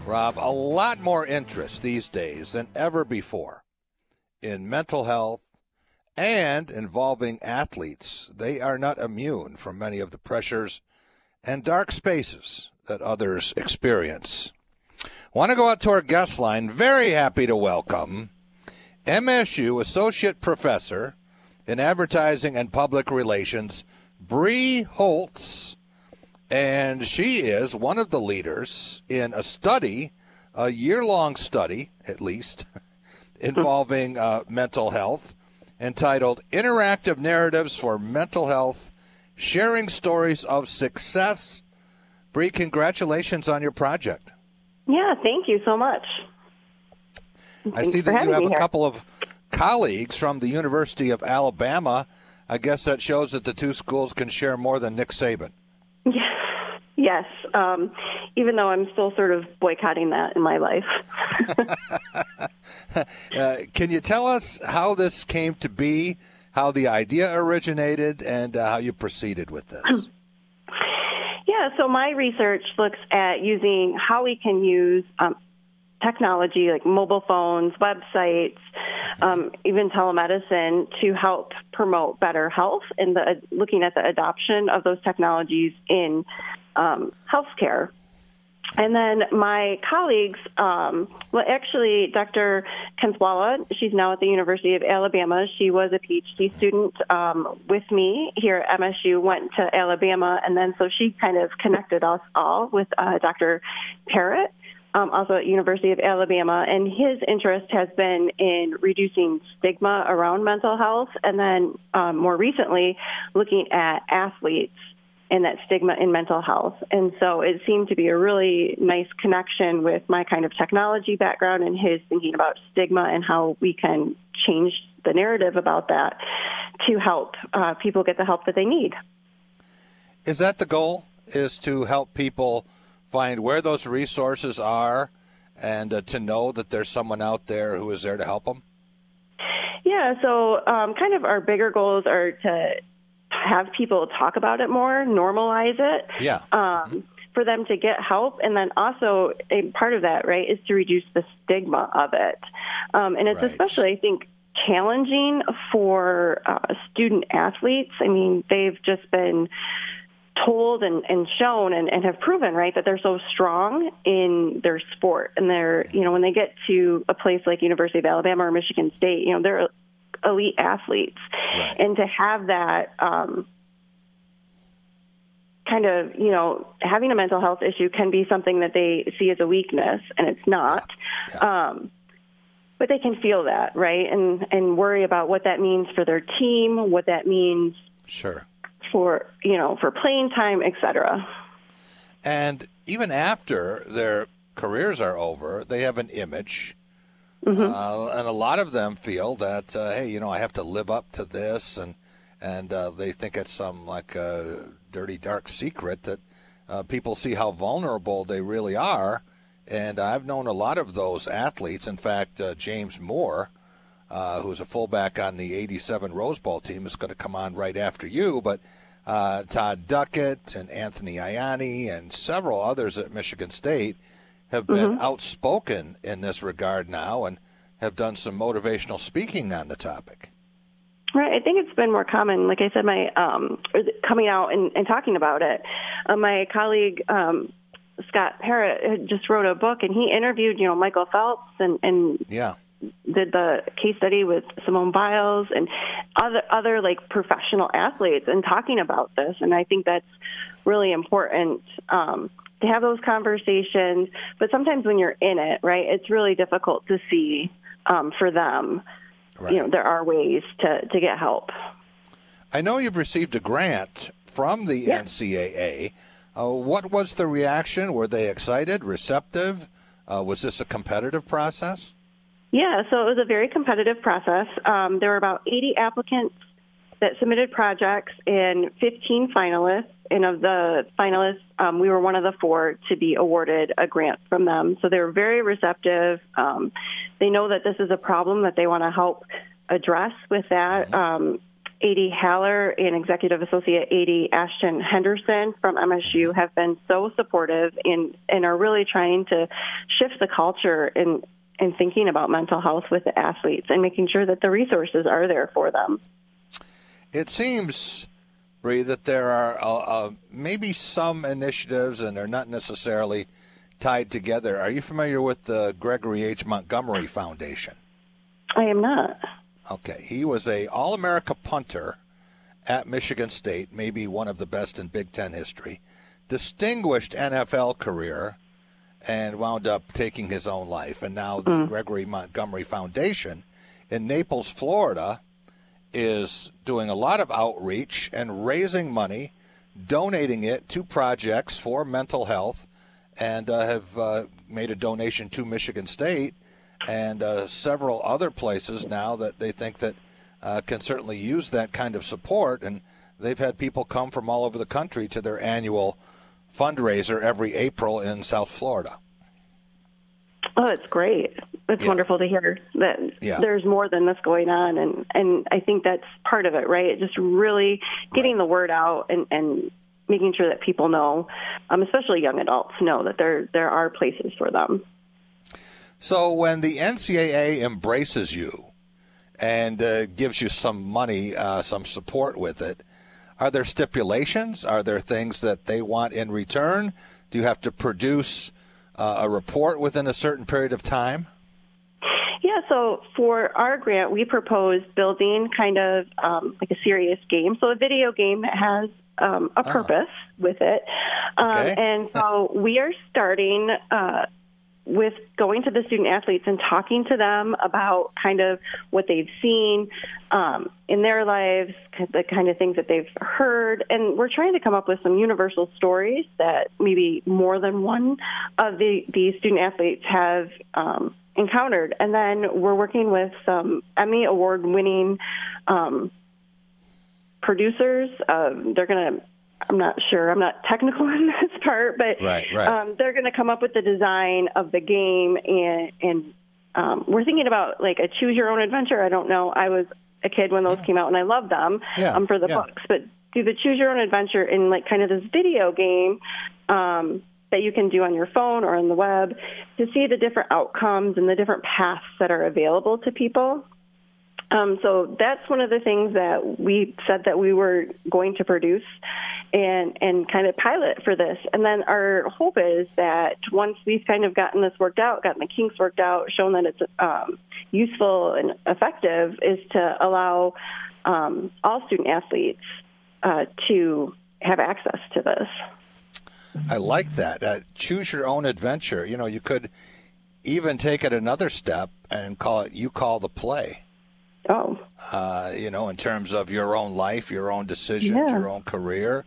Rob, a lot more interest these days than ever before in mental health and involving athletes. They are not immune from many of the pressures and dark spaces that others experience. Want to go out to our guest line. Very happy to welcome MSU Associate Professor in Advertising and Public Relations, Bree Holtz. And she is one of the leaders in a study, a year-long study, at least, involving mental health, entitled Interactive Narratives for Mental Health, Sharing Stories of Success. Bree, congratulations on your project. Yeah, thank you so much. I see that you have a couple of colleagues from the University of Alabama. I guess that shows that the two schools can share more than Nick Saban. Yes. Even though I'm still sort of boycotting that in my life. Can you tell us how this came to be, how the idea originated, and how you proceeded with this? Yeah, so my research looks at using how we can use technology like mobile phones, websites, even telemedicine to help promote better health and looking at the adoption of those technologies in healthcare. And then my colleagues, actually, Dr. Kenswala, she's now at the University of Alabama. She was a PhD student with me here at MSU, went to Alabama, and then so she kind of connected us all with Dr. Parrott, also at University of Alabama, and his interest has been in reducing stigma around mental health, and then more recently, looking at athletes and that stigma in mental health. And so it seemed to be a really nice connection with my kind of technology background and his thinking about stigma and how we can change the narrative about that to help people get the help that they need. Is that the goal, is to help people find where those resources are and to know that there's someone out there who is there to help them? Yeah, so kind of our bigger goals are to have people talk about it more, normalize it, for them to get help. And then also a part of that, right, is to reduce the stigma of it. And it's especially, I think, challenging for student athletes. I mean, they've just been told and shown and have proven, right, that they're so strong in their sport. And they're, when they get to a place like University of Alabama or Michigan State, they're elite athletes. Right. And to have that kind of, having a mental health issue can be something that they see as a weakness, and it's not. Yeah. But they can feel that, right, and worry about what that means for their team, what that means for, for playing time, et cetera. And even after their careers are over, they have an image. Mm-hmm. And a lot of them feel that, hey, I have to live up to this, and they think it's some like a dirty, dark secret that people see how vulnerable they really are. And I've known a lot of those athletes. In fact, James Moore, who's a fullback on the '87 Rose Bowl team, is going to come on right after you. But Todd Duckett and Anthony Ianni and several others at Michigan State have been outspoken in this regard now and have done some motivational speaking on the topic. Right. I think it's been more common. Like I said, my coming out and talking about it. My colleague, Scott Parrott, just wrote a book, and he interviewed, Michael Phelps and did the case study with Simone Biles and other like professional athletes and talking about this. And I think that's really important to have those conversations, but sometimes when you're in it, right, it's really difficult to see for them. Right. There are ways to get help. I know you've received a grant from the NCAA. What was the reaction? Were they excited, receptive? Was this a competitive process? Yeah, so it was a very competitive process. There were about 80 applicants that submitted projects and 15 finalists. And of the finalists, we were one of the 4 to be awarded a grant from them. So they were very receptive. They know that this is a problem that they want to help address with that. A.D. Haller and Executive Associate A.D. Ashton Henderson from MSU have been so supportive and are really trying to shift the culture in thinking about mental health with the athletes and making sure that the resources are there for them. It seems, Bree, that there are maybe some initiatives, and they're not necessarily tied together. Are you familiar with the Gregory H. Montgomery Foundation? I am not. Okay. He was a All-America punter at Michigan State, maybe one of the best in Big Ten history, distinguished NFL career, and wound up taking his own life. And now the Gregory Montgomery Foundation in Naples, Florida, is doing a lot of outreach and raising money, donating it to projects for mental health, and have made a donation to Michigan State and several other places now that they think that can certainly use that kind of support. And they've had people come from all over the country to their annual fundraiser every April in South Florida. Oh, it's great. It's wonderful to hear that there's more than this going on. And I think that's part of it, right? Just really getting the word out and making sure that people know, especially young adults, know that there are places for them. So when the NCAA embraces you and gives you some money, some support with it, are there stipulations? Are there things that they want in return? Do you have to produce a report within a certain period of time? Yeah, so for our grant, we proposed building kind of like a serious game. So a video game that has a purpose with it. Okay. And so we are starting with going to the student athletes and talking to them about kind of what they've seen in their lives, the kind of things that they've heard. And we're trying to come up with some universal stories that maybe more than one of the student athletes have encountered. And then we're working with some Emmy Award-winning producers. They're going to, I'm not sure, I'm not technical in this part, but they're going to come up with the design of the game, and we're thinking about like a choose your own adventure. I don't know. I was a kid when those came out, and I loved them for the books, but do the choose your own adventure in like kind of this video game that you can do on your phone or on the web to see the different outcomes and the different paths that are available to people. So that's one of the things that we said that we were going to produce and kind of pilot for this. And then our hope is that once we've kind of gotten this worked out, gotten the kinks worked out, shown that it's useful and effective, is to allow all student athletes to have access to this. I like that. Choose your own adventure. You know, you could even take it another step and call it You Call the Play. Oh. You know, in terms of your own life, your own decisions, your own career.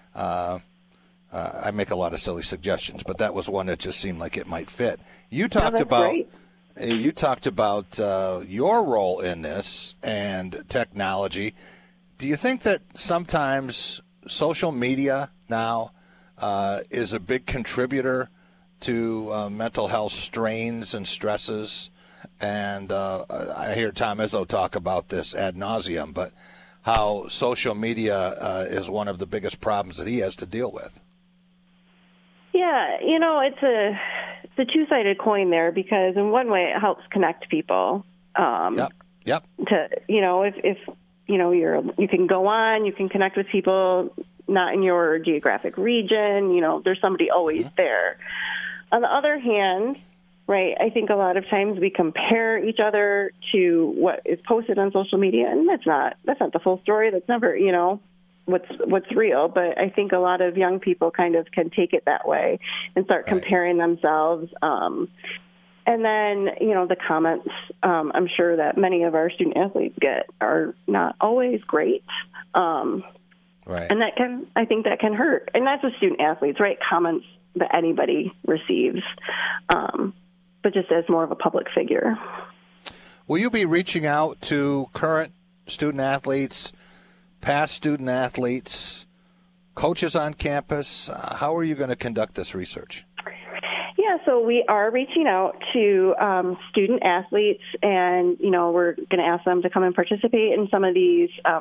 I make a lot of silly suggestions, but that was one that just seemed like it might fit. You talked about your role in this and technology. Do you think that sometimes social media now is a big contributor to mental health strains and stresses? And I hear Tom Izzo talk about this ad nauseum, but how social media is one of the biggest problems that he has to deal with. Yeah, you know, it's a two-sided coin there, because in one way it helps connect people. Yep. To, you know, if you know, you can go on, you can connect with people not in your geographic region. You know, there's somebody always there. On the other hand, right, I think a lot of times we compare each other to what is posted on social media, and that's not the full story. That's never, you know, what's real. But I think a lot of young people kind of can take it that way and start comparing themselves. And then, you know, the comments I'm sure that many of our student athletes get are not always great. And I think that can hurt. And that's with student athletes, right? Comments that anybody receives. But just as more of a public figure. Will you be reaching out to current student athletes, past student athletes, coaches on campus? How are you going to conduct this research? Yeah, so we are reaching out to student athletes, and, you know, we're going to ask them to come and participate in some of these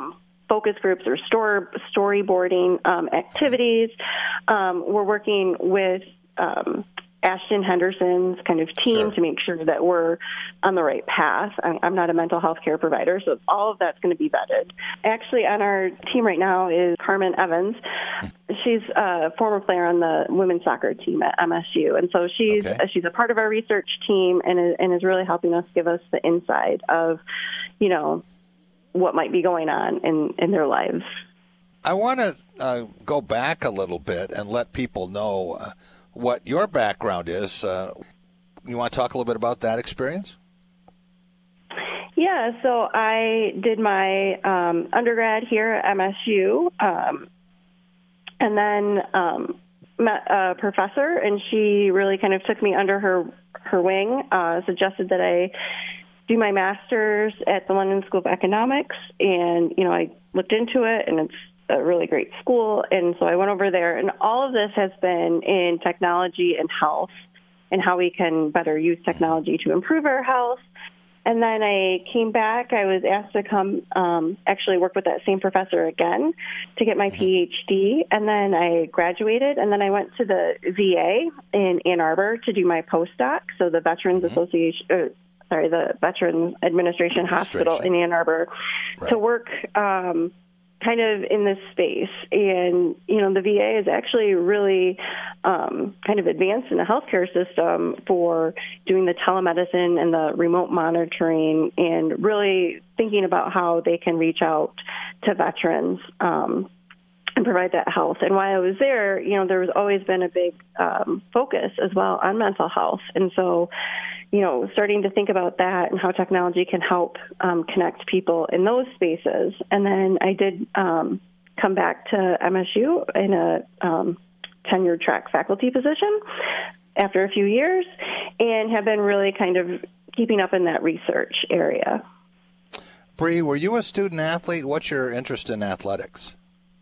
focus groups or storyboarding activities. We're working with Ashton Henderson's kind of team to make sure that we're on the right path. I'm not a mental health care provider, so all of that's going to be vetted. Actually, on our team right now is Carmen Evans. She's a former player on the women's soccer team at MSU, and so she's a part of our research team and is really helping us give us the insight of, what might be going on in their lives. I want to go back a little bit and let people know what your background is. You want to talk a little bit about that experience? Yeah, so I did my undergrad here at MSU, and then met a professor, and she really kind of took me under her wing, suggested that I do my master's at the London School of Economics, and, I looked into it, and it's a really great school, and so I went over there, and all of this has been in technology and health and how we can better use technology to improve our health. And then I came back. I was asked to come actually work with that same professor again to get my PhD, and then I graduated, and then I went to the VA in Ann Arbor to do my postdoc, so the Veterans Association, the Veterans Administration Hospital in Ann Arbor, to work kind of in this space. And, the VA is actually really kind of advanced in the healthcare system for doing the telemedicine and the remote monitoring and really thinking about how they can reach out to veterans and provide that health. And while I was there, there was always been a big focus as well on mental health. And so, starting to think about that and how technology can help connect people in those spaces. And then I did come back to MSU in a tenured track faculty position after a few years and have been really kind of keeping up in that research area. Bree, were you a student athlete? What's your interest in athletics?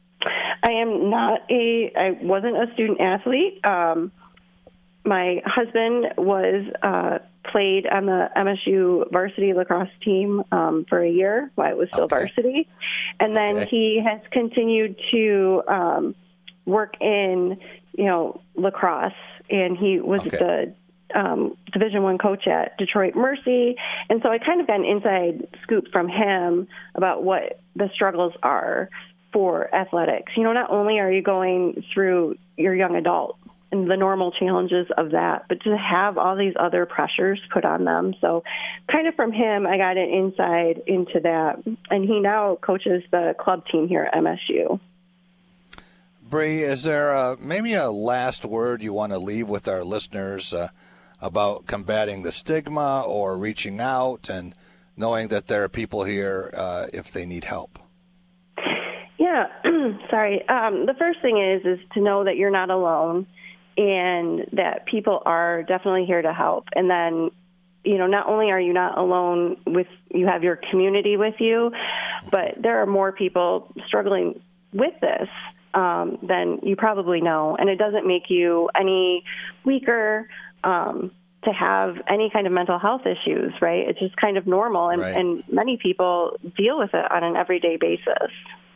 I wasn't a student athlete. My husband played on the MSU varsity lacrosse team for a year while it was still varsity. And then he has continued to work in, lacrosse, and he was the Division I coach at Detroit Mercy. And so I kind of got an inside scoop from him about what the struggles are for athletics. Not only are you going through your young adult and the normal challenges of that, but to have all these other pressures put on them. So kind of from him, I got an insight into that. And he now coaches the club team here at MSU. Bree, is there maybe a last word you want to leave with our listeners about combating the stigma or reaching out and knowing that there are people here if they need help? Yeah, sorry. The first thing is to know that you're not alone and that people are definitely here to help. And then, not only are you not alone you have your community with you, but there are more people struggling with this than you probably know. And it doesn't make you any weaker to have any kind of mental health issues, right? It's just kind of normal. And many people deal with it on an everyday basis.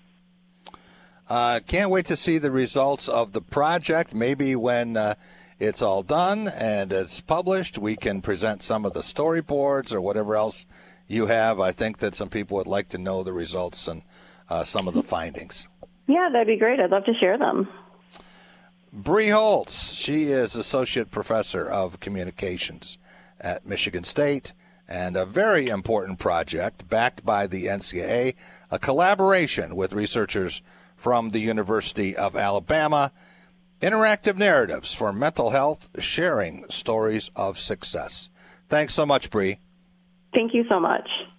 Can't wait to see the results of the project. Maybe when it's all done and it's published, we can present some of the storyboards or whatever else you have. I think that some people would like to know the results and some of the findings. Yeah, that'd be great. I'd love to share them. Bree Holtz, she is Associate Professor of Communications at Michigan State, and a very important project backed by the NCAA, a collaboration with researchers from the University of Alabama, interactive narratives for mental health, sharing stories of success. Thanks so much, Bree. Thank you so much.